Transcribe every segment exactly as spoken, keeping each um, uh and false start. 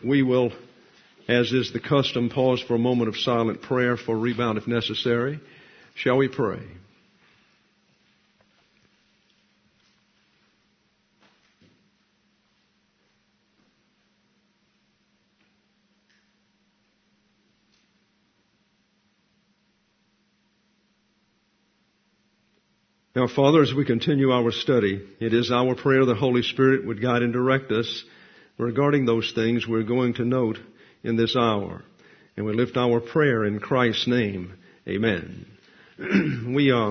We will, as is the custom, pause for a moment of silent prayer for rebound if necessary. Shall we pray? Now, Father, as we continue our study, it is our prayer the Holy Spirit would guide and direct us regarding those things we're going to note in this hour. And we lift our prayer in Christ's name. Amen. we uh,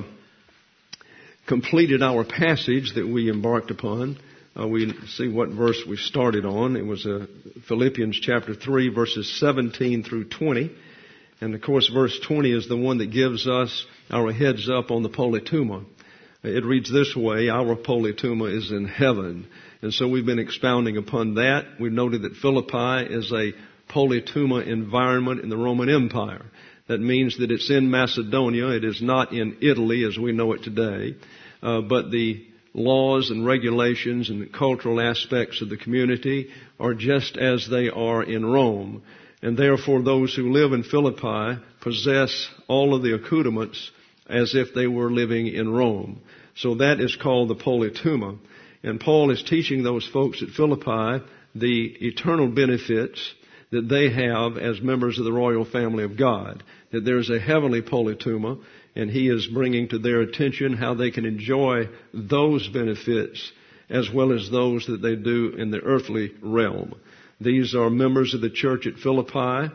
completed our passage that we embarked upon. Uh, we see what verse we started on. It was uh, Philippians chapter three, verses seventeen through twenty. And, of course, verse twenty is the one that gives us our heads up on the polytuma. It reads this way: our polytuma is in heaven. And so we've been expounding upon that. We've noted that Philippi is a polytuma environment in the Roman Empire. That means that it's in Macedonia. It is not in Italy as we know it today. Uh, but the laws and regulations and cultural aspects of the community are just as they are in Rome. And therefore those who live in Philippi possess all of the accoutrements as if they were living in Rome. So that is called the polytuma. And Paul is teaching those folks at Philippi the eternal benefits that they have as members of the royal family of God. That there's a heavenly polytuma, and he is bringing to their attention how they can enjoy those benefits as well as those that they do in the earthly realm. These are members of the church at Philippi.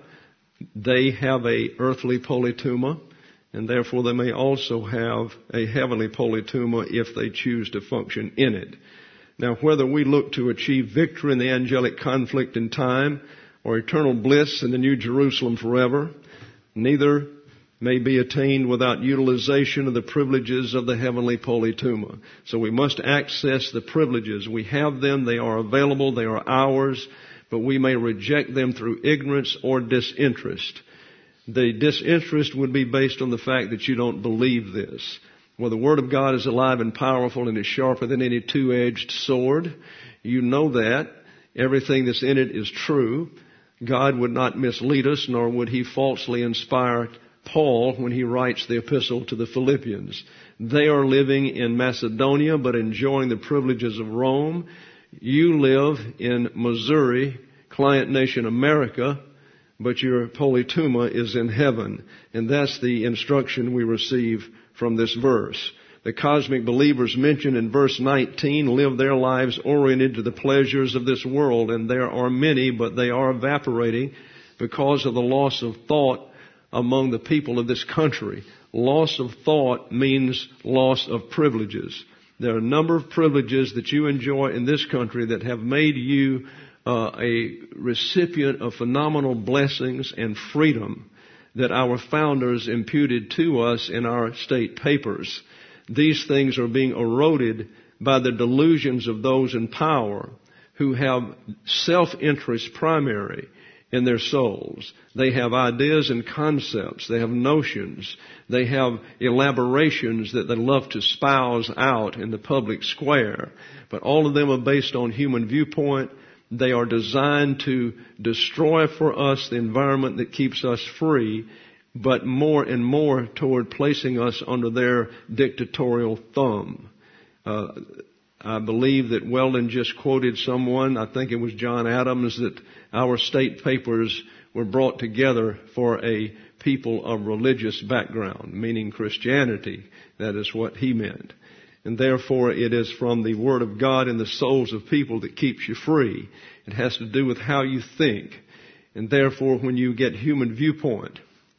They have a earthly polytuma, and therefore they may also have a heavenly polytuma if they choose to function in it. Now, whether we look to achieve victory in the angelic conflict in time or eternal bliss in the New Jerusalem forever, neither may be attained without utilization of the privileges of the heavenly polytuma. So we must access the privileges. We have them. They are available. They are ours. But we may reject them through ignorance or disinterest. The disinterest would be based on the fact that you don't believe this. Well, the Word of God is alive and powerful and is sharper than any two-edged sword. You know that. Everything that's in it is true. God would not mislead us, nor would He falsely inspire Paul when he writes the epistle to the Philippians. They are living in Macedonia, but enjoying the privileges of Rome. You live in Missouri, client nation America, but your polytuma is in heaven. And that's the instruction we receive from this verse. The cosmic believers mentioned in verse nineteen live their lives oriented to the pleasures of this world, and there are many, but they are evaporating because of the loss of thought among the people of this country. Loss of thought means loss of privileges. There are a number of privileges that you enjoy in this country that have made you uh, a recipient of phenomenal blessings and freedom that our founders imputed to us in our state papers. These things are being eroded by the delusions of those in power who have self-interest primary in their souls. They have ideas and concepts. They have notions. They have elaborations that they love to espouse out in the public square. But all of them are based on human viewpoint. They are designed to destroy for us the environment that keeps us free, but more and more toward placing us under their dictatorial thumb. Uh, I believe that Weldon just quoted someone, I think it was John Adams, that our state papers were brought together for a people of religious background, meaning Christianity. That is what he meant. And therefore it is from the Word of God in the souls of people that keeps you free. It has to do with how you think. And therefore when you get human viewpoint,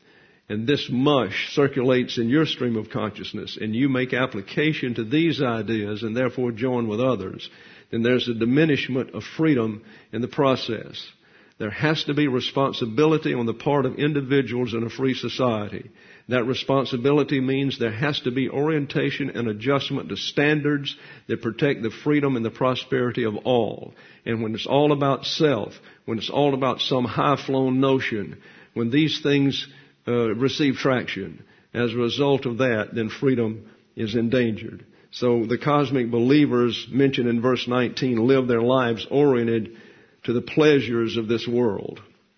and this mush circulates in your stream of consciousness, and you make application to these ideas and therefore join with others, then there's a diminishment of freedom in the process. There has to be responsibility on the part of individuals in a free society. That responsibility means there has to be orientation and adjustment to standards that protect the freedom and the prosperity of all. And when it's all about self, when it's all about some high-flown notion, when these things Uh, receive traction. As a result of that, then freedom is endangered. So the cosmic believers mentioned in verse nineteen live their lives oriented to the pleasures of this world.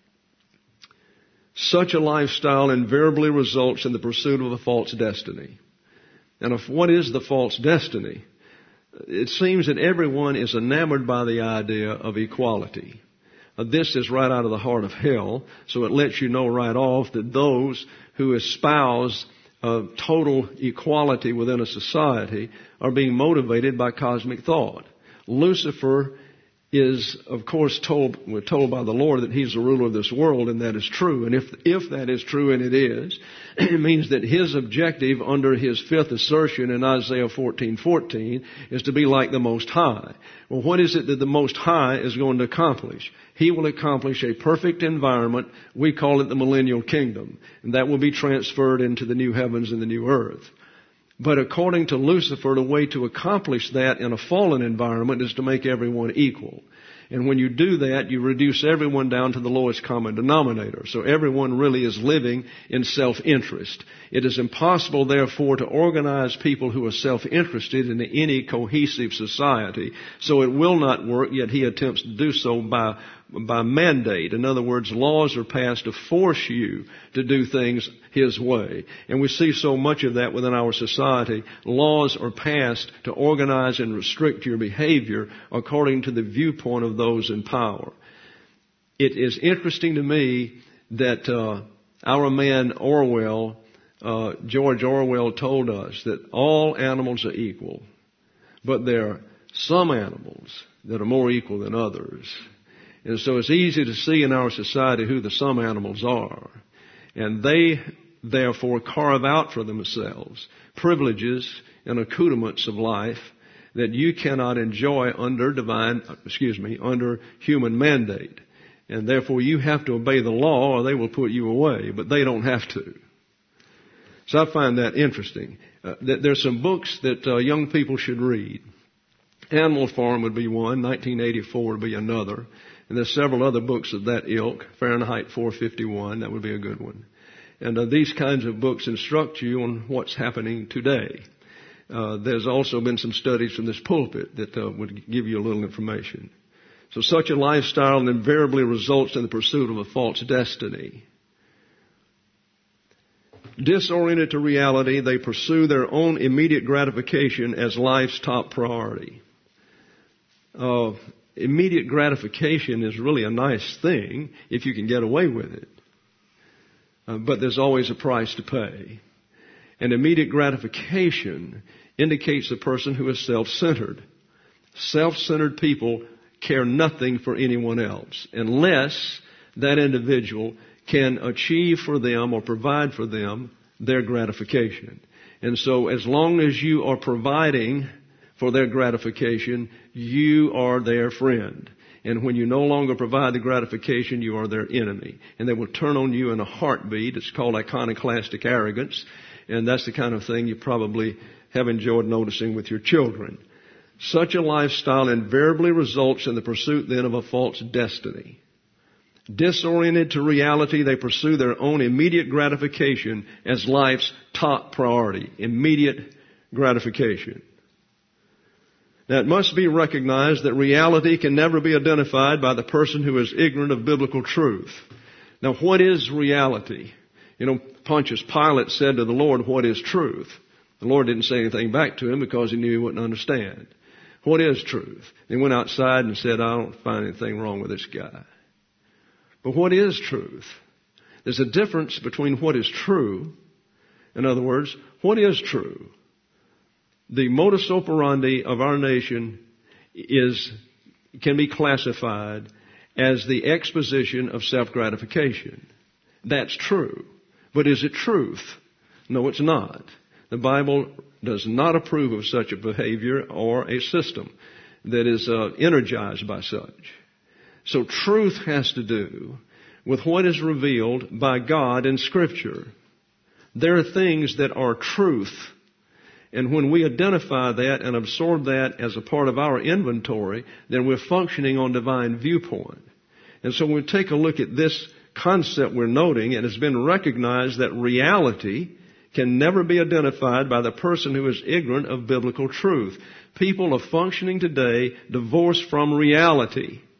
Such a lifestyle invariably results in the pursuit of a false destiny. And if what is the false destiny? It seems that everyone is enamored by the idea of equality. Uh, this is right out of the heart of hell, so it lets you know right off that those who espouse uh, total equality within a society are being motivated by cosmic thought. Lucifer is, of course, told, we're told by the Lord that He's the ruler of this world, and that is true. And if, if that is true, and it is, it means that His objective under His fifth assertion in Isaiah fourteen fourteen is to be like the Most High. Well, what is it that the Most High is going to accomplish? He will accomplish a perfect environment. We call it the millennial kingdom. And that will be transferred into the new heavens and the new earth. But according to Lucifer, the way to accomplish that in a fallen environment is to make everyone equal. And when you do that, you reduce everyone down to the lowest common denominator. So everyone really is living in self-interest. It is impossible, therefore, to organize people who are self-interested into any cohesive society. So it will not work, yet he attempts to do so by by mandate. In other words, laws are passed to force you to do things his way. And we see so much of that within our society. Laws are passed to organize and restrict your behavior according to the viewpoint of those in power. It is interesting to me that uh, our man Orwell, uh, George Orwell, told us that all animals are equal, but there are some animals that are more equal than others. And so it's easy to see in our society who the some animals are. And they, therefore, carve out for themselves privileges and accoutrements of life that you cannot enjoy under divine, excuse me, under human mandate. And therefore you have to obey the law or they will put you away, but they don't have to. So I find that interesting. Uh, that there's some books that uh, young people should read. Animal Farm would be one, nineteen eighty-four would be another. And there's several other books of that ilk. Fahrenheit four fifty-one, that would be a good one. And uh, these kinds of books instruct you on what's happening today. Uh, there's also been some studies from this pulpit that uh, would give you a little information. So such a lifestyle invariably results in the pursuit of a false destiny. Disoriented to reality, they pursue their own immediate gratification as life's top priority. Uh, immediate gratification is really a nice thing if you can get away with it. Uh, but there's always a price to pay. And immediate gratification indicates a person who is self-centered. Self-centered people care nothing for anyone else unless that individual can achieve for them or provide for them their gratification. And so as long as you are providing for their gratification, you are their friend. And when you no longer provide the gratification, you are their enemy. And they will turn on you in a heartbeat. It's called iconoclastic arrogance. And that's the kind of thing you probably have enjoyed noticing with your children. Such a lifestyle invariably results in the pursuit then of a false destiny. Disoriented to reality, they pursue their own immediate gratification as life's top priority. Immediate gratification. Now, it must be recognized that reality can never be identified by the person who is ignorant of biblical truth. Now, what is reality? You know, Pontius Pilate said to the Lord, "What is truth?" The Lord didn't say anything back to him because he knew he wouldn't understand. What is truth? He went outside and said, "I don't find anything wrong with this guy." But what is truth? There's a difference between what is true. In other words, what is true? The modus operandi of our nation is, can be classified as the exposition of self-gratification. That's true. But is it truth? No, it's not. The Bible does not approve of such a behavior or a system that is uh, energized by such. So truth has to do with what is revealed by God in Scripture. There are things that are truth. And when we identify that and absorb that as a part of our inventory, then we're functioning on divine viewpoint. And so when we take a look at this concept we're noting, it has been recognized that reality can never be identified by the person who is ignorant of biblical truth. People are functioning today divorced from reality.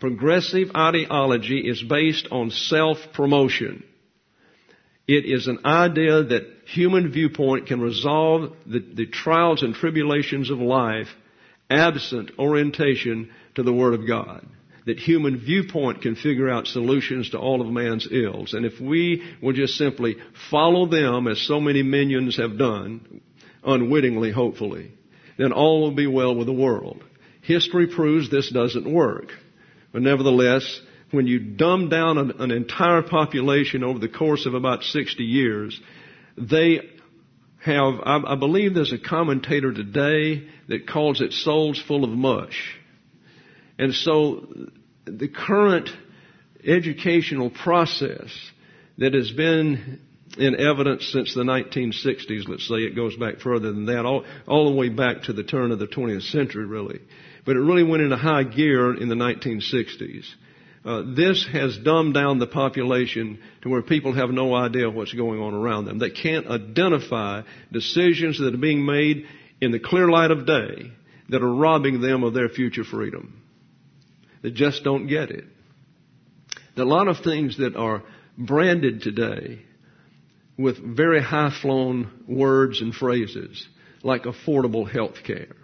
Progressive ideology is based on self-promotion. It is an idea that human viewpoint can resolve the, the trials and tribulations of life absent orientation to the Word of God. That human viewpoint can figure out solutions to all of man's ills. And if we will just simply follow them, as so many minions have done, unwittingly, hopefully, then all will be well with the world. History proves this doesn't work. But nevertheless, when you dumb down an, an entire population over the course of about sixty years, they have, I, I believe there's a commentator today that calls it souls full of mush. And so the current educational process that has been in evidence since the nineteen sixties, let's say, it goes back further than that, all, all the way back to the turn of the twentieth century, really. But it really went into high gear in the nineteen sixties. Uh, this has dumbed down the population to where people have no idea what's going on around them. They can't identify decisions that are being made in the clear light of day that are robbing them of their future freedom. They just don't get it. There are a lot of things that are branded today with very high-flown words and phrases, like affordable health care.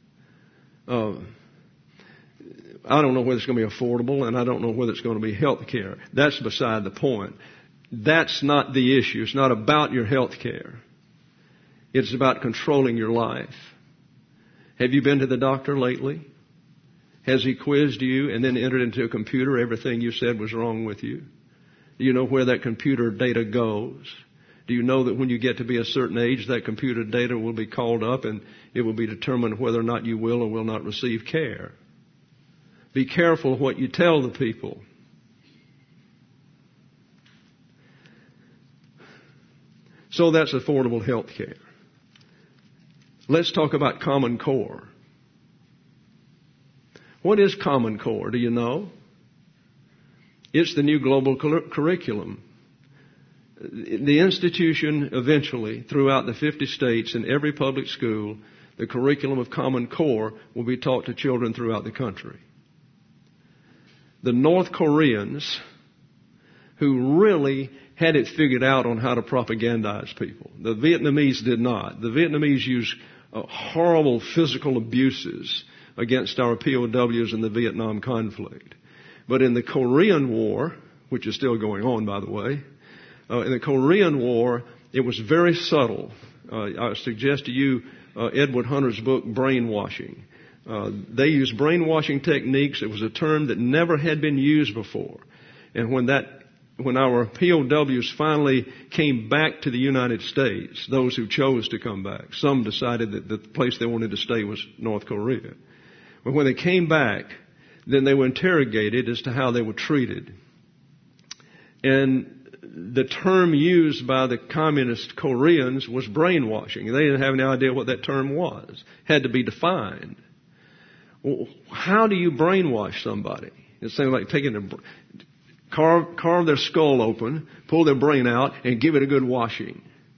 Uh, I don't know whether it's going to be affordable, and I don't know whether it's going to be health care. That's beside the point. That's not the issue. It's not about your health care. It's about controlling your life. Have you been to the doctor lately? Has he quizzed you and then entered into a computer everything you said was wrong with you? Do you know where that computer data goes? Do you know that when you get to be a certain age, that computer data will be called up and it will be determined whether or not you will or will not receive care? Be careful what you tell the people. So that's affordable health care. Let's talk about Common Core. What is Common Core? Do you know? It's the new global curriculum. The institution eventually, throughout the fifty states in every public school, the curriculum of Common Core will be taught to children throughout the country. The North Koreans, who really had it figured out on how to propagandize people. The Vietnamese did not. The Vietnamese used uh, horrible physical abuses against our P O Ws in the Vietnam conflict. But in the Korean War, which is still going on, by the way, uh, in the Korean War, it was very subtle. Uh, I suggest to you uh, Edward Hunter's book, Brainwashing. Uh, they used brainwashing techniques. It was a term that never had been used before. And when that, when our P O Ws finally came back to the United States, those who chose to come back, some decided that the place they wanted to stay was North Korea. But when they came back, then they were interrogated as to how they were treated. And the term used by the communist Koreans was brainwashing. They didn't have any idea what that term was. It had to be defined. Well, how do you brainwash somebody? It's something like taking a, carve, carve their skull open, pull their brain out, and give it a good washing.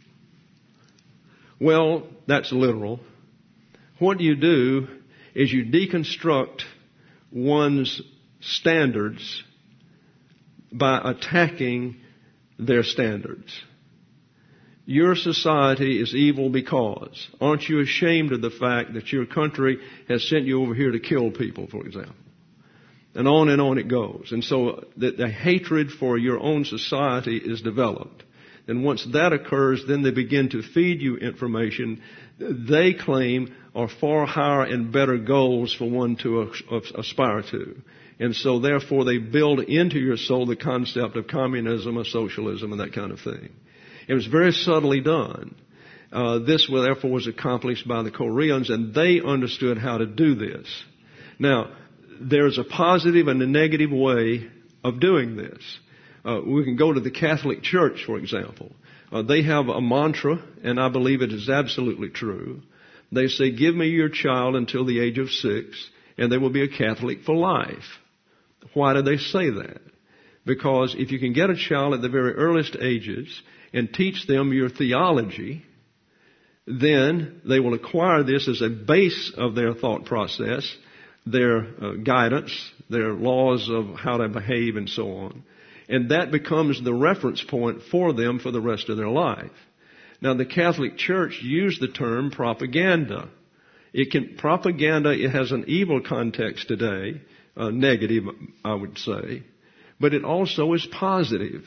Well, that's literal. What you do is you deconstruct one's standards by attacking their standards. Your society is evil because. Aren't you ashamed of the fact that your country has sent you over here to kill people, for example? And on and on it goes. And so the, the hatred for your own society is developed. And once that occurs, then they begin to feed you information they claim are far higher and better goals for one to aspire to. And so therefore they build into your soul the concept of communism or socialism and that kind of thing. It was very subtly done. Uh, this therefore was accomplished by the Koreans, and they understood how to do this. Now, there's a positive and a negative way of doing this. Uh, we can go to the Catholic Church, for example. Uh, they have a mantra, and I believe it is absolutely true. They say, give me your child until the age of six, and they will be a Catholic for life. Why do they say that? Because if you can get a child at the very earliest ages and teach them your theology, then they will acquire this as a base of their thought process, their uh, guidance, their laws of how to behave and so on. And that becomes the reference point for them for the rest of their life. Now, the Catholic Church used the term propaganda. It can, propaganda, it has an evil context today, uh, negative, I would say, but it also is positive.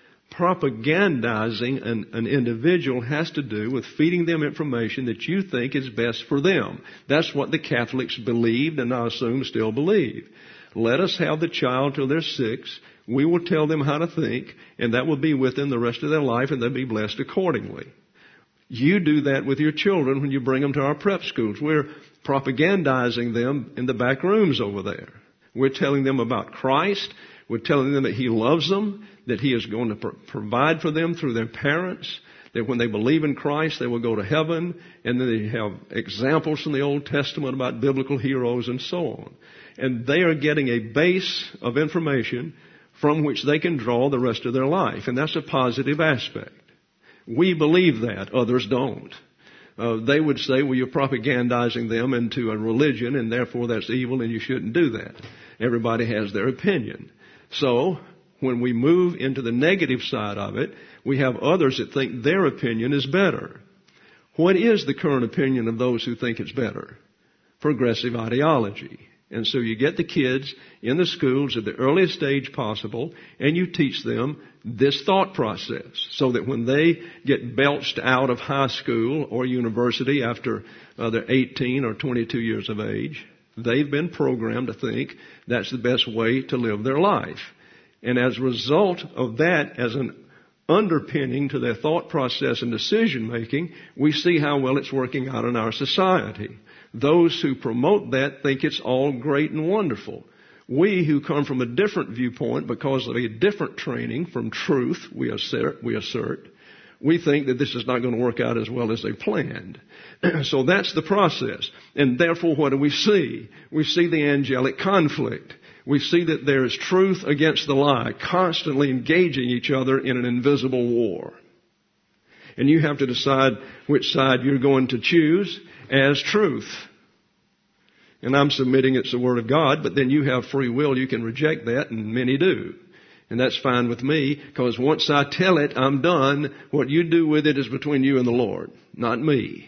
Propagandizing an, an individual has to do with feeding them information that you think is best for them. That's what the Catholics believed, and I assume still believe. Let us have the child till they're six. We will tell them how to think, and that will be with them the rest of their life, and they'll be blessed accordingly. You do that with your children when you bring them to our prep schools. We're propagandizing them in the back rooms over there. We're telling them about Christ. We're telling them that He loves them, that He is going to pro- provide for them through their parents, that when they believe in Christ, they will go to heaven, and then they have examples from the Old Testament about biblical heroes and so on. And they are getting a base of information from which they can draw the rest of their life, and that's a positive aspect. We believe that. Others don't. Uh, they would say, well, you're propagandizing them into a religion, and therefore that's evil, and you shouldn't do that. Everybody has their opinion. So, when we move into the negative side of it, we have others that think their opinion is better. What is the current opinion of those who think it's better? Progressive ideology. And so you get the kids in the schools at the earliest stage possible, and you teach them this thought process so that when they get belched out of high school or university after uh, they're eighteen or twenty-two years of age, they've been programmed to think that's the best way to live their life. And as a result of that, as an underpinning to their thought process and decision making, we see how well it's working out in our society. Those who promote that think it's all great and wonderful. We who come from a different viewpoint because of a different training from truth, we assert, we assert, we think that this is not going to work out as well as they planned. So that's the process. And therefore, what do we see? We see the angelic conflict. We see that there is truth against the lie, constantly engaging each other in an invisible war. And you have to decide which side you're going to choose as truth. And I'm submitting it's the Word of God, but then you have free will. You can reject that, and many do. And that's fine with me, because once I tell it, I'm done. What you do with it is between you and the Lord, not me.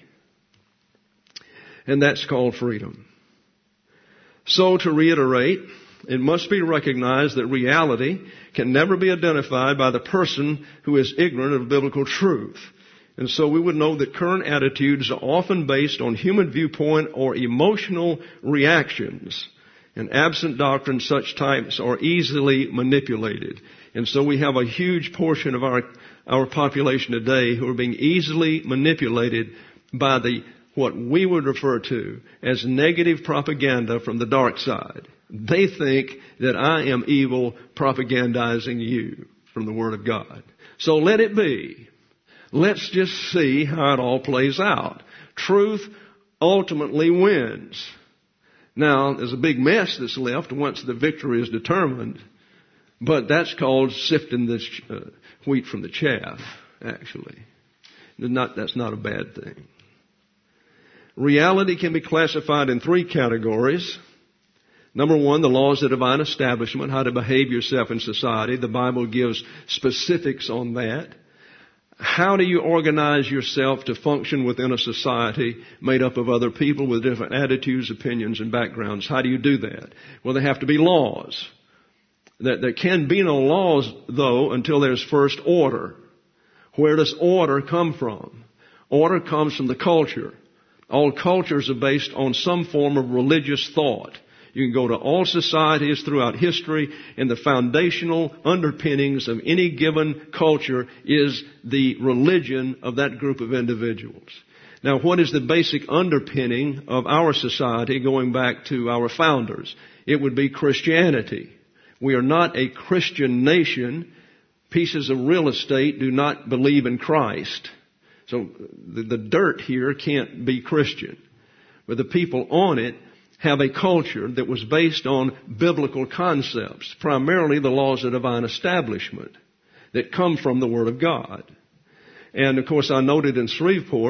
And that's called freedom. So to reiterate, it must be recognized that reality can never be identified by the person who is ignorant of biblical truth. And so we would know that current attitudes are often based on human viewpoint or emotional reactions. And absent doctrine, such types are easily manipulated. And so we have a huge portion of our, our population today who are being easily manipulated by the, what we would refer to as negative propaganda from the dark side. They think that I am evil propagandizing you from the Word of God. So let it be. Let's just see how it all plays out. Truth ultimately wins. Now, there's a big mess that's left once the victory is determined, but that's called sifting the uh, wheat from the chaff, actually. Not, that's not a bad thing. Reality can be classified in three categories. Number one, the laws of divine establishment, how to behave yourself in society. The Bible gives specifics on that. How do you organize yourself to function within a society made up of other people with different attitudes, opinions, and backgrounds? How do you do that? Well, there have to be laws. There can be no laws, though, until there's first order. Where does order come from? Order comes from the culture. All cultures are based on some form of religious thought. You can go to all societies throughout history, and the foundational underpinnings of any given culture is the religion of that group of individuals. Now, what is the basic underpinning of our society going back to our founders? It would be Christianity. We are not a Christian nation. Pieces of real estate do not believe in Christ. So the, the dirt here can't be Christian. But the people on it have a culture that was based on biblical concepts, primarily the laws of divine establishment that come from the Word of God. And of course, I noted in Shreveport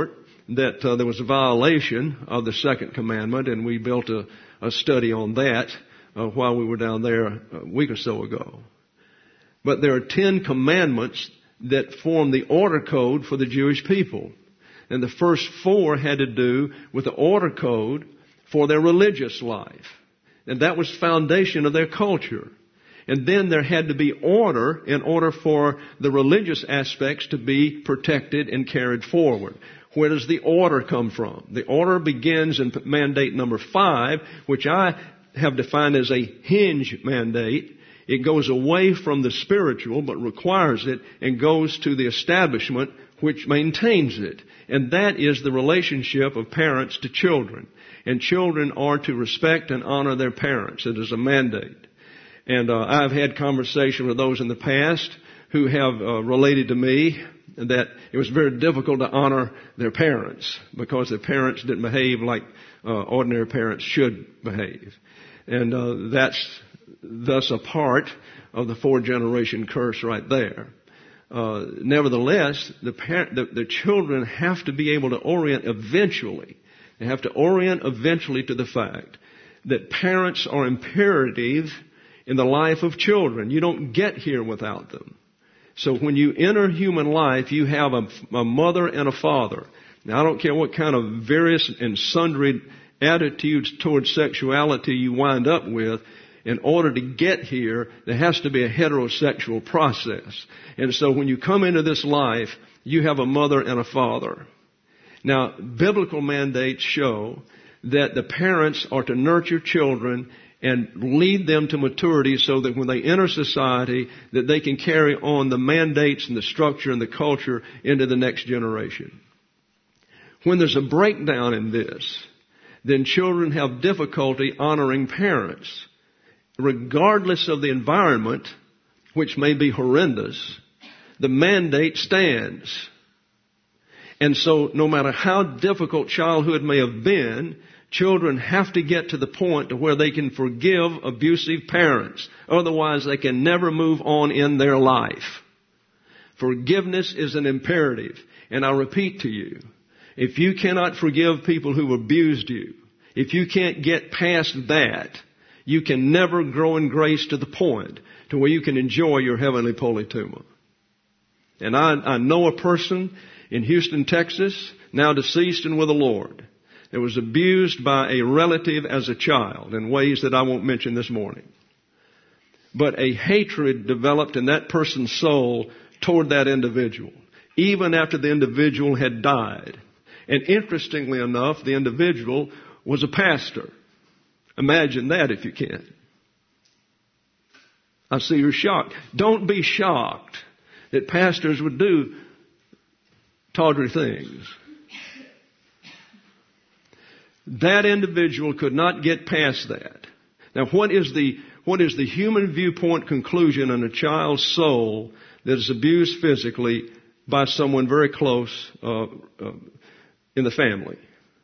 that uh, there was a violation of the second commandment, and we built a, a study on that uh, while we were down there a week or so ago. But there are ten commandments that form the order code for the Jewish people. And the first four had to do with the order code for their religious life. And that was foundation of their culture. And then there had to be order in order for the religious aspects to be protected and carried forward. Where does the order come from? The order begins in mandate number five, which I have defined as a hinge mandate. It goes away from the spiritual but requires it and goes to the establishment which maintains it. And that is the relationship of parents to children. And children are to respect and honor their parents. It is a mandate. And uh, I've had conversation with those in the past who have uh, related to me that it was very difficult to honor their parents because their parents didn't behave like uh, ordinary parents should behave. And uh, that's thus a part of the four-generation curse right there. Uh, nevertheless, the, par- the, the children have to be able to orient eventually. They have to orient eventually to the fact that parents are imperative in the life of children. You don't get here without them. So when you enter human life, you have a, a mother and a father. Now, I don't care what kind of various and sundry attitudes towards sexuality you wind up with. In order to get here, there has to be a heterosexual process. And so when you come into this life, you have a mother and a father. Now, biblical mandates show that the parents are to nurture children and lead them to maturity so that when they enter society, that they can carry on the mandates and the structure and the culture into the next generation. When there's a breakdown in this, then children have difficulty honoring parents. Regardless of the environment, which may be horrendous, the mandate stands. And so no matter how difficult childhood may have been, children have to get to the point to where they can forgive abusive parents. Otherwise, they can never move on in their life. Forgiveness is an imperative. And I repeat to you, if you cannot forgive people who abused you, if you can't get past that, you can never grow in grace to the point to where you can enjoy your heavenly politeuma. And I, I know a person in Houston, Texas, now deceased and with the Lord, that was abused by a relative as a child in ways that I won't mention this morning. But a hatred developed in that person's soul toward that individual, even after the individual had died. And interestingly enough, the individual was a pastor. Imagine that if you can. I see you're shocked. Don't be shocked that pastors would do tawdry things. That individual could not get past that. Now, what is the what is the human viewpoint conclusion in a child's soul that is abused physically by someone very close uh, uh, in the family?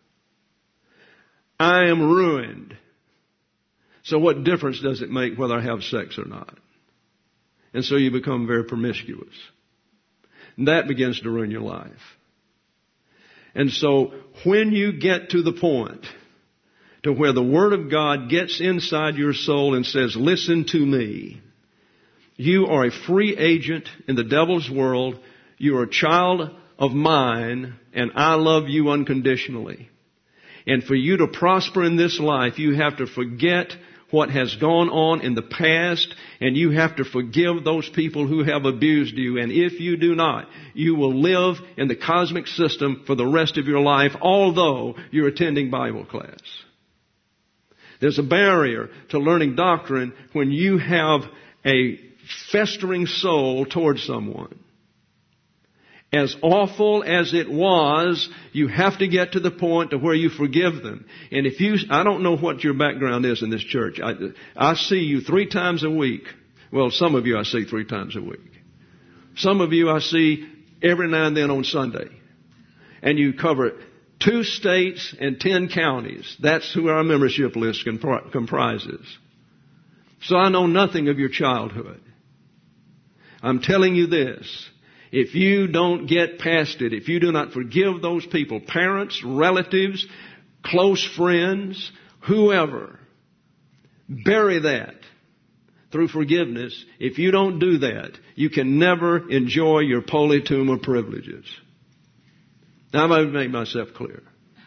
I am ruined. So what difference does it make whether I have sex or not? And so you become very promiscuous. And that begins to ruin your life. And so when you get to the point to where the Word of God gets inside your soul and says, listen to me, you are a free agent in the devil's world. You are a child of mine, and I love you unconditionally. And for you to prosper in this life, you have to forget what has gone on in the past, and you have to forgive those people who have abused you. And if you do not, you will live in the cosmic system for the rest of your life, although you're attending Bible class. There's a barrier to learning doctrine when you have a festering soul towards someone. As awful as it was, you have to get to the point to where you forgive them. And if you, I don't know what your background is in this church. I, I see you three times a week. Well, some of you I see three times a week. Some of you I see every now and then on Sunday. And you cover two states and ten counties. That's who our membership list comprises. So I know nothing of your childhood. I'm telling you this. If you don't get past it, if you do not forgive those people, parents, relatives, close friends, whoever, bury that through forgiveness. If you don't do that, you can never enjoy your polytuma privileges. Now, I've made myself clear.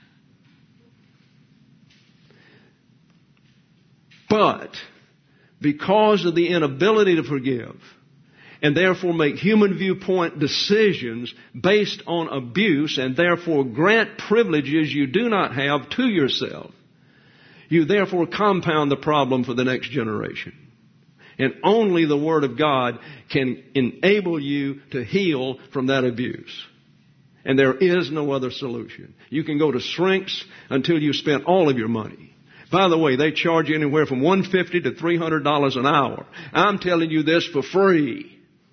But because of the inability to forgive, and therefore make human viewpoint decisions based on abuse, and therefore grant privileges you do not have to yourself, you therefore compound the problem for the next generation. And only the Word of God can enable you to heal from that abuse. And there is no other solution. You can go to shrinks until you spent all of your money. By the way, they charge you anywhere from one hundred fifty dollars to three hundred dollars an hour. I'm telling you this for free.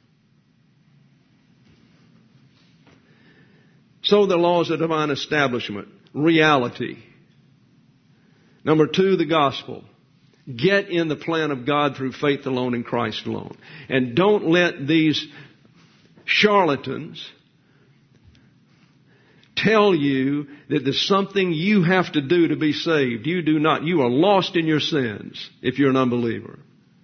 So the laws of divine establishment, reality. Number two, the gospel. Get in the plan of God through faith alone in Christ alone. And don't let these charlatans tell you that there's something you have to do to be saved. You do not. You are lost in your sins if you're an unbeliever.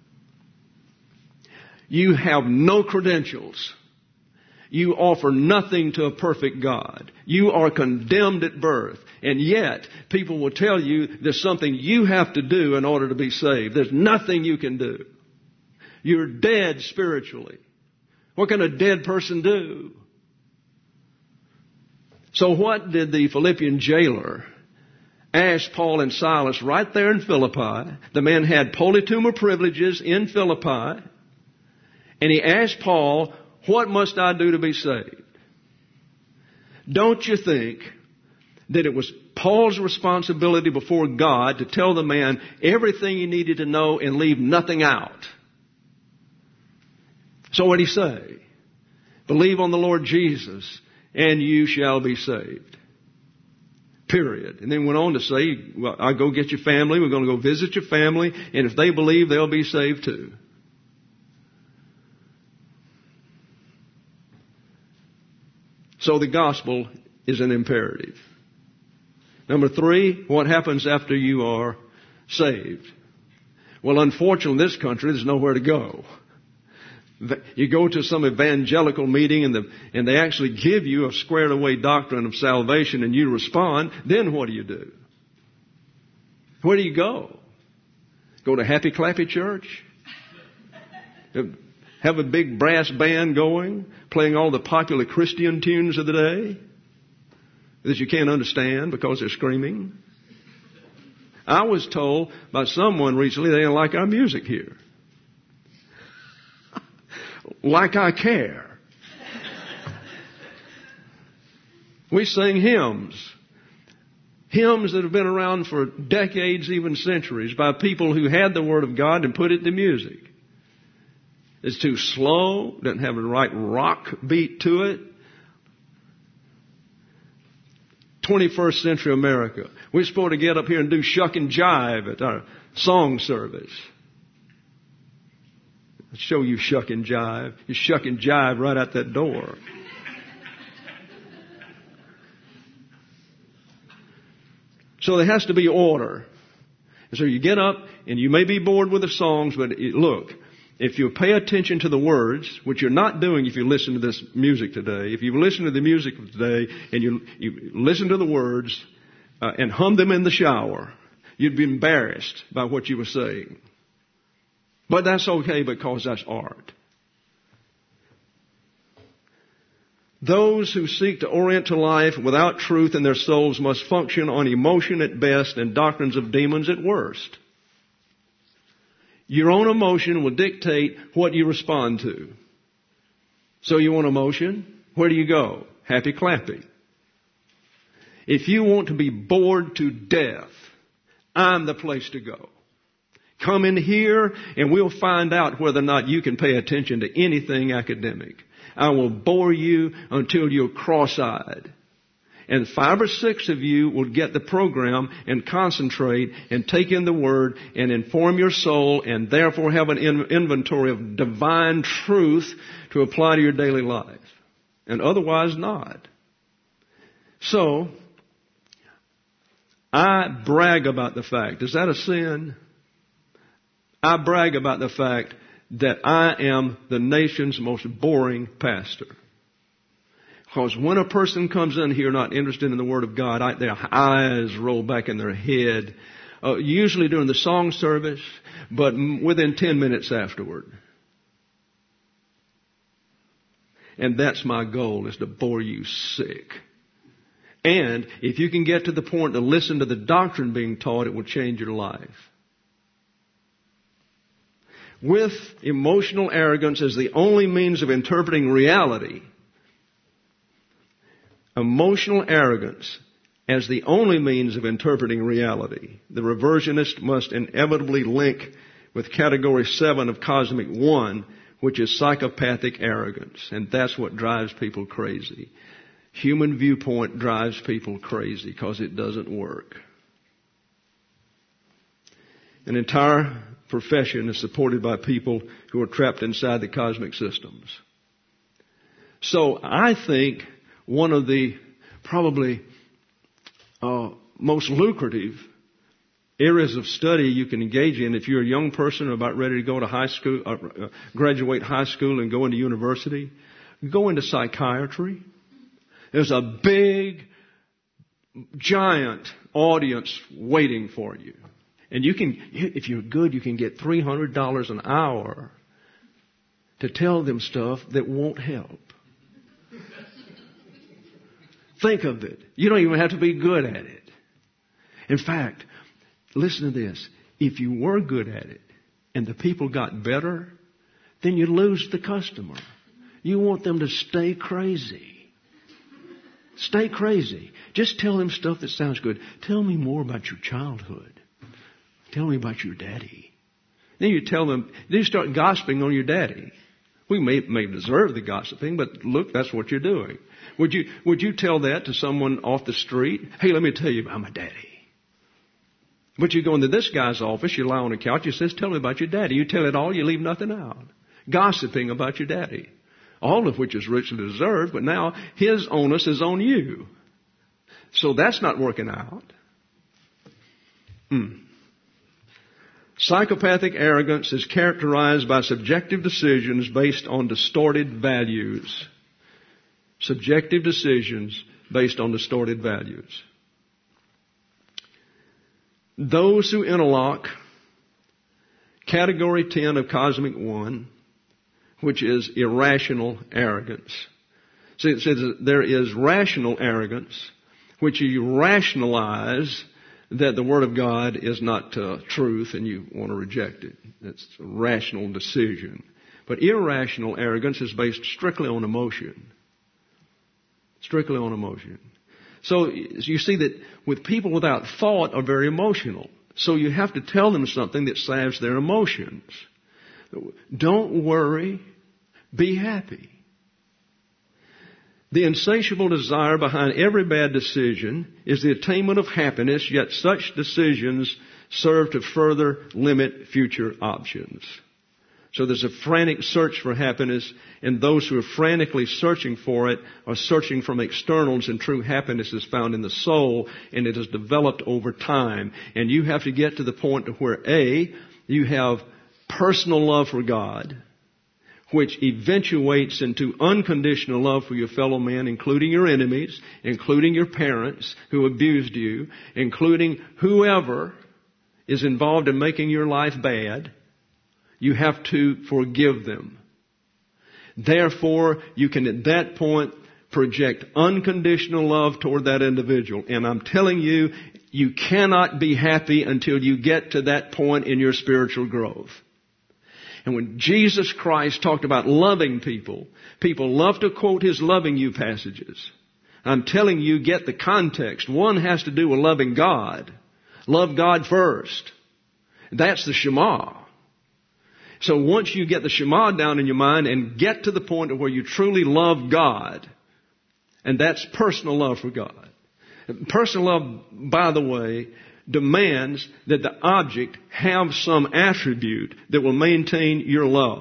You have no credentials. You offer nothing to a perfect God. You are condemned at birth. And yet, people will tell you there's something you have to do in order to be saved. There's nothing you can do. You're dead spiritually. What can a dead person do? So what did the Philippian jailer ask Paul and Silas right there in Philippi? The man had polytuma privileges in Philippi. And he asked Paul, what must I do to be saved? Don't you think that it was Paul's responsibility before God to tell the man everything he needed to know and leave nothing out? So what did he say? Believe on the Lord Jesus and you shall be saved. Period. And then went on to say, well, I'll go get your family. We're going to go visit your family. And if they believe, they'll be saved too. So the gospel is an imperative. Number three, what happens after you are saved? Well, unfortunately, in this country, there's nowhere to go. You go to some evangelical meeting and, the, and they actually give you a squared away doctrine of salvation and you respond. Then what do you do? Where do you go? Go to Happy Clappy Church? Have a big brass band going, playing all the popular Christian tunes of the day that you can't understand because they're screaming? I was told by someone recently they didn't like our music here. Like I care. We sing hymns. Hymns that have been around for decades, even centuries, by people who had the Word of God and put it to music. It's too slow, doesn't have the right rock beat to it. twenty-first century America. We're supposed to get up here and do shuck and jive at our song service. I'll show you shuck and jive. You shuck and jive right out that door. So there has to be order. And so you get up and you may be bored with the songs, but it, look, if you pay attention to the words, which you're not doing if you listen to this music today, if you listen to the music of today and you, you listen to the words uh, and hum them in the shower, you'd be embarrassed by what you were saying. But that's okay because that's art. Those who seek to orient to life without truth in their souls must function on emotion at best and doctrines of demons at worst. Your own emotion will dictate what you respond to. So you want emotion? Where do you go? Happy Clappy. If you want to be bored to death, I'm the place to go. Come in here and we'll find out whether or not you can pay attention to anything academic. I will bore you until you're cross-eyed. And five or six of you will get the program and concentrate and take in the Word and inform your soul and therefore have an in- inventory of divine truth to apply to your daily life. and otherwise not. So, I brag about the fact. Is that a sin? I brag about the fact that I am the nation's most boring pastor. Because when a person comes in here not interested in the Word of God, I, their eyes roll back in their head, uh, usually during the song service, but within ten minutes afterward. And that's my goal, is to bore you sick. And if you can get to the point to listen to the doctrine being taught, it will change your life. With emotional arrogance as the only means of interpreting reality, emotional arrogance as the only means of interpreting reality, the reversionist must inevitably link with category seven of cosmic one, which is psychopathic arrogance. And that's what drives people crazy. Human viewpoint drives people crazy because it doesn't work. An entire profession is supported by people who are trapped inside the cosmic systems. So I think one of the probably uh, most lucrative areas of study you can engage in if you're a young person about ready to go to high school, uh, uh, graduate high school and go into university, go into psychiatry. There's a big, giant audience waiting for you. And you can, if you're good, you can get three hundred dollars an hour to tell them stuff that won't help. Think of it. You don't even have to be good at it. In fact, listen to this. If you were good at it and the people got better, then you lose the customer. You want them to stay crazy. Stay crazy. Just tell them stuff that sounds good. Tell me more about your childhood. Tell me about your daddy. Then you tell them, then you start gossiping on your daddy. We may, may deserve the gossiping, but look, that's what you're doing. Would you, would you tell that to someone off the street? Hey, let me tell you about my daddy. But you go into this guy's office, you lie on the couch, he says, tell me about your daddy. You tell it all, you leave nothing out. Gossiping about your daddy. All of which is richly deserved, but now his onus is on you. So that's not working out. Hmm. Psychopathic arrogance is characterized by subjective decisions based on distorted values. Subjective decisions based on distorted values. Those who interlock category ten of cosmic one, which is irrational arrogance. See, it says that there is rational arrogance, which you rationalize that the Word of God is not uh, truth and you want to reject it. That's a rational decision. But irrational arrogance is based strictly on emotion. Strictly on emotion. So you see that with people without thought are very emotional. So you have to tell them something that salves their emotions. Don't worry, be happy. The insatiable desire behind every bad decision is the attainment of happiness, yet such decisions serve to further limit future options. So there's a frantic search for happiness, and those who are frantically searching for it are searching from externals, and true happiness is found in the soul, and it is developed over time. And you have to get to the point to where, A, you have personal love for God, which eventuates into unconditional love for your fellow man, including your enemies, including your parents who abused you, including whoever is involved in making your life bad. You have to forgive them. Therefore, you can at that point project unconditional love toward that individual. And I'm telling you, you cannot be happy until you get to that point in your spiritual growth. And when Jesus Christ talked about loving people, people love to quote His loving you passages. I'm telling you, get the context. One has to do with loving God. Love God first. That's the Shema. So once you get the Shema down in your mind and get to the point of where you truly love God, and that's personal love for God. Personal love, by the way, demands that the object have some attribute that will maintain your love.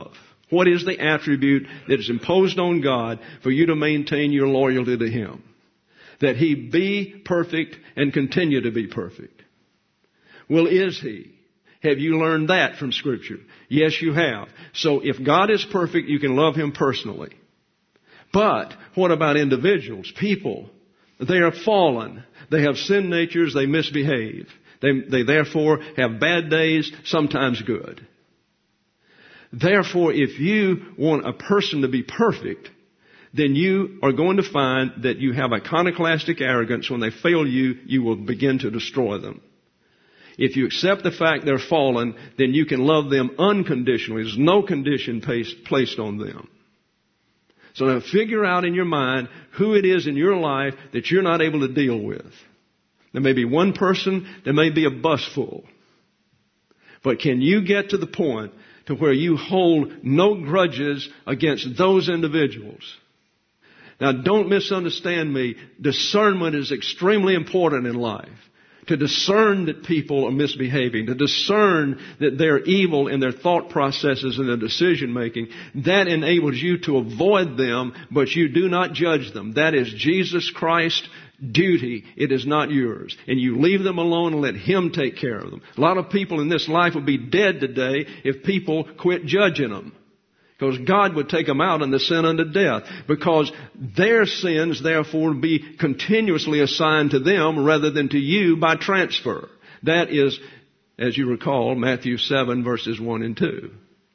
What is the attribute that is imposed on God for you to maintain your loyalty to Him? That He be perfect and continue to be perfect. Well, is He? Have you learned that from Scripture? Yes, you have. So if God is perfect, you can love Him personally. But what about individuals, people? They are fallen. They have sin natures. They misbehave. They, they therefore have bad days, sometimes good. Therefore, if you want a person to be perfect, then you are going to find that you have iconoclastic arrogance. When they fail you, you will begin to destroy them. If you accept the fact they're fallen, then you can love them unconditionally. There's no condition placed on them. So now figure out in your mind who it is in your life that you're not able to deal with. There may be one person, there may be a bus full. But can you get to the point to where you hold no grudges against those individuals? Now don't misunderstand me. Discernment is extremely important in life. To discern that people are misbehaving, to discern that they're evil in their thought processes and their decision making, that enables you to avoid them, but you do not judge them. That is Jesus Christ's duty. It is not yours. And you leave them alone and let Him take care of them. A lot of people in this life would be dead today if people quit judging them. Because God would take them out in the sin unto death. Because their sins, therefore, would be continuously assigned to them rather than to you by transfer. That is, as you recall, Matthew seven, verses one and two.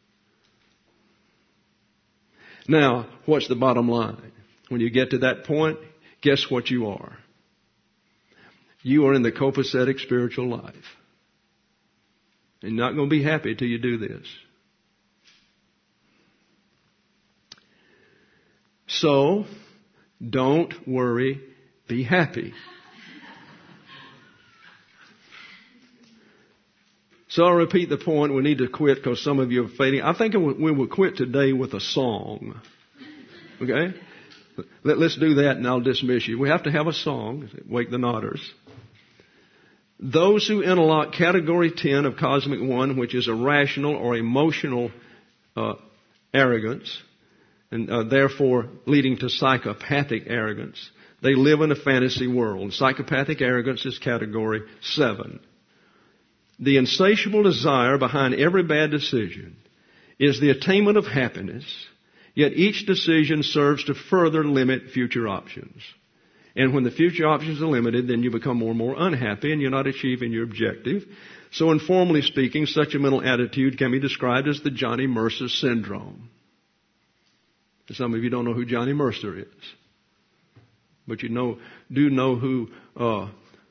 Now, what's the bottom line? When you get to that point, guess what you are? You are in the copacetic spiritual life. And you're not going to be happy till you do this. So, don't worry, be happy. So I'll repeat the point. We need to quit because some of you are fading. I think we will quit today with a song. Okay? Let, let's do that and I'll dismiss you. We have to have a song. Wake the Nodders. Those who interlock category ten of cosmic one, which is a rational or emotional uh, arrogance, and uh, therefore leading to psychopathic arrogance. They live in a fantasy world. Psychopathic arrogance is category seven. The insatiable desire behind every bad decision is the attainment of happiness, yet each decision serves to further limit future options. And when the future options are limited, then you become more and more unhappy and you're not achieving your objective. So informally speaking, such a mental attitude can be described as the Johnny Mercer syndrome. Some of you don't know who Johnny Mercer is. But you know, do know who uh,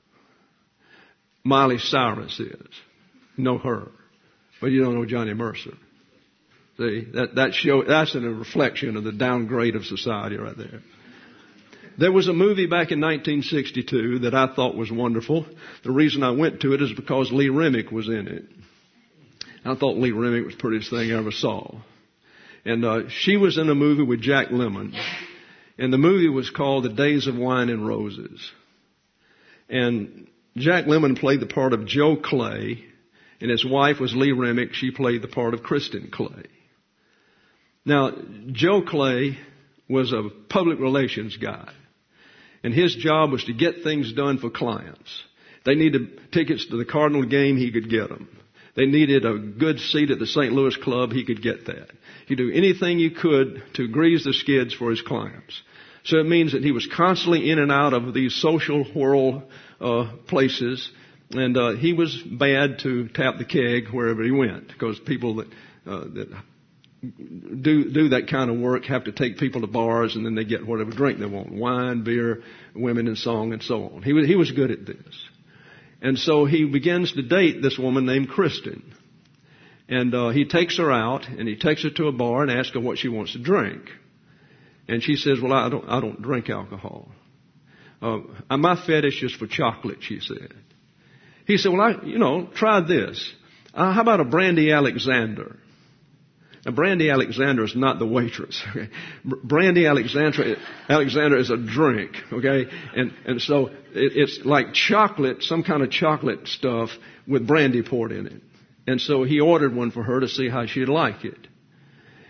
Miley Cyrus is. You know her. But you don't know Johnny Mercer. See, that, that show, that's a reflection of the downgrade of society right there. There was a movie back in nineteen sixty-two that I thought was wonderful. The reason I went to it is because Lee Remick was in it. I thought Lee Remick was the prettiest thing I ever saw. And uh, she was in a movie with Jack Lemmon. And the movie was called The Days of Wine and Roses. And Jack Lemmon played the part of Joe Clay. And his wife was Lee Remick. She played the part of Kristen Clay. Now, Joe Clay was a public relations guy. And his job was to get things done for clients. They needed tickets to the Cardinal game, he could get them. They needed a good seat at the Saint Louis Club, he could get that. He'd do anything he could to grease the skids for his clients. So it means that he was constantly in and out of these social whirl uh, places, and uh, he was bad to tap the keg wherever he went, because people that uh, that do do that kind of work have to take people to bars, and then they get whatever drink they want: wine, beer, women, and song, and so on. He was he was good at this. And so he begins to date this woman named Kristen. And uh, he takes her out, and he takes her to a bar and asks her what she wants to drink. And she says, well, I don't, I don't drink alcohol. Uh, my fetish is for chocolate, she said. He said, well, I, you know, try this. Uh, how about a Brandy Alexander? Now, Brandy Alexander is not the waitress. Okay? Brandy Alexander, Alexander is a drink, okay? And and so it, it's like chocolate, some kind of chocolate stuff with brandy poured in it. And so he ordered one for her to see how she'd like it.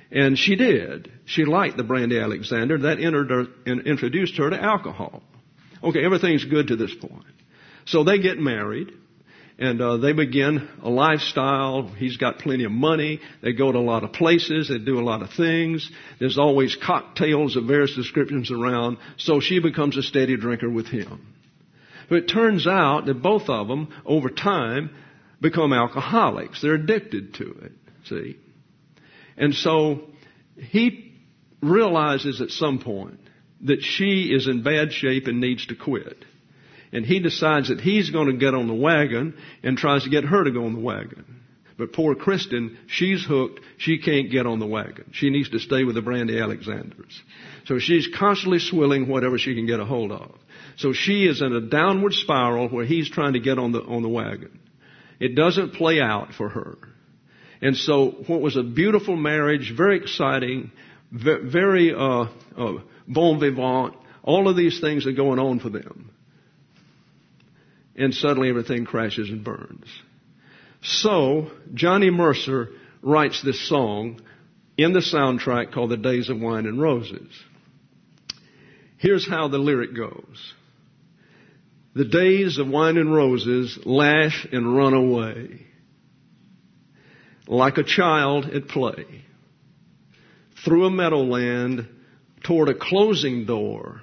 And she did. She liked the Brandy Alexander. That entered her, and introduced her to alcohol. Okay, everything's good to this point. So they get married, and uh, they begin a lifestyle. He's got plenty of money. They go to a lot of places. They do a lot of things. There's always cocktails of various descriptions around. So she becomes a steady drinker with him. But it turns out that both of them, over time, become alcoholics. They're addicted to it, see. And so he realizes at some point that she is in bad shape and needs to quit. And he decides that he's going to get on the wagon and tries to get her to go on the wagon. But poor Kristen, she's hooked. She can't get on the wagon. She needs to stay with the Brandy Alexanders. So she's constantly swilling whatever she can get a hold of. So she is in a downward spiral where he's trying to get on the on the wagon. It doesn't play out for her. And so what was a beautiful marriage, very exciting, very uh, uh, bon vivant, all of these things are going on for them. And suddenly everything crashes and burns. So Johnny Mercer writes this song in the soundtrack called The Days of Wine and Roses. Here's how the lyric goes. The days of wine and roses lash and run away, like a child at play, through a meadowland toward a closing door,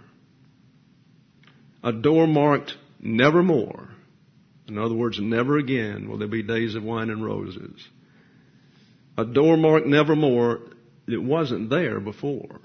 a door marked nevermore. In other words, never again will there be days of wine and roses. A door marked nevermore, it wasn't there before.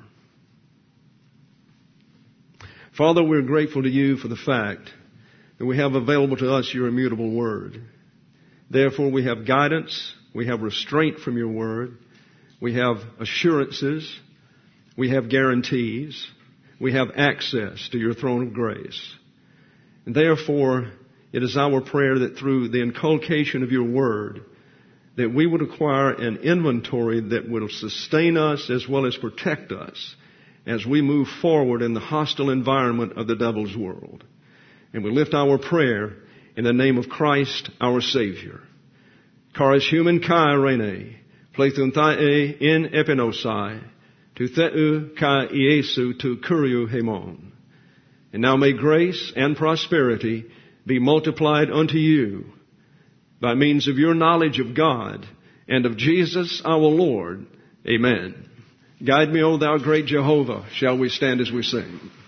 Father, we're grateful to you for the fact that we have available to us your immutable word. Therefore, we have guidance. We have restraint from your word. We have assurances. We have guarantees. We have access to your throne of grace. And therefore, it is our prayer that through the inculcation of your word, that we would acquire an inventory that will sustain us as well as protect us as we move forward in the hostile environment of the devil's world. And we lift our prayer in the name of Christ, our Savior. Charis human kai rene, plethun thae in epinosai, tu theu kai Iesu tu kuriu hemon. And now may grace and prosperity be multiplied unto you by means of your knowledge of God and of Jesus our Lord. Amen. Guide me, O thou great Jehovah. Shall we stand as we sing?